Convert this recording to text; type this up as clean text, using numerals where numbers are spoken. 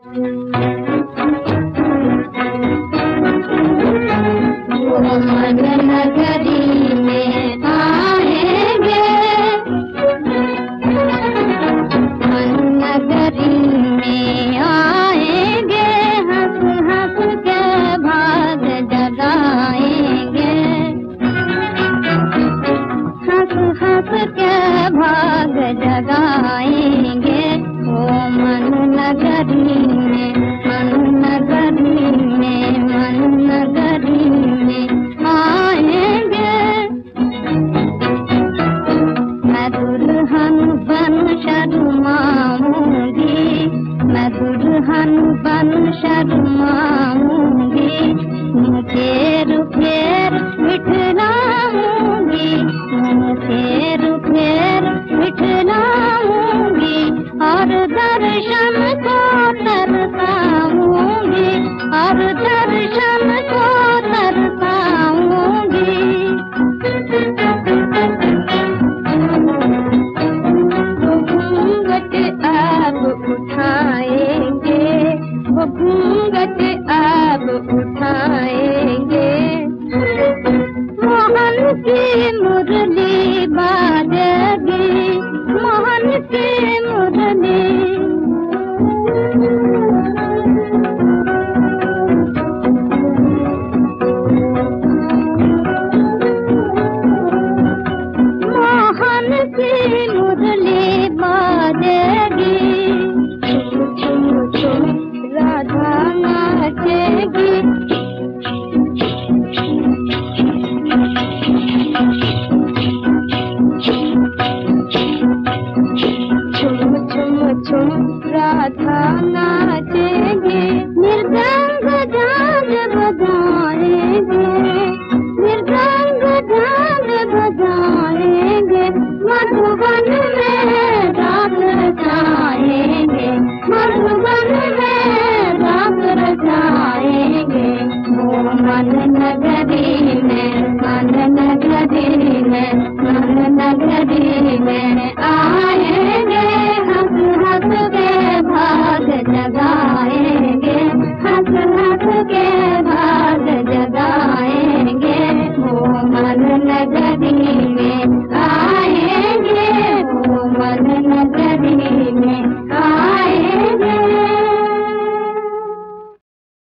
मन नगरी में आएंगे, मन नगरी में आएंगे, हंस हंस के भाग जगाएंगे, हंस हंस के भाग जगाएंगे। ओ मन नगरी में, मन नगरी में, मन नगरी में आएंगे। मैं दुल्हन बन शर्माऊंगी, मैं दुल्हन बन शर्माऊंगी, फेर फेर बिठलाऊंगी, फेर फेर बिठलाऊंगी, और दर्शन को तरसाऊंगी, और दर्शन को तरसाऊंगी। घूंघट अब उठाएंगे, वो घूंघट अब उठाएंगे, मोहन की मुरली बाजेगी, मोहन की मुरली। मोहन की मुरली बाजेगी, झुम झुम राधा नाचेगी, झुम झुम झुम राधा नाचेगी, मृदंग झांझ बजाएंगे, मृदंग झांझ बजाएंगे, मधुबन में रात रचाएंगे, मधुबन में रात रचाएंगे। ओ मन नगरी में, मन नगरी में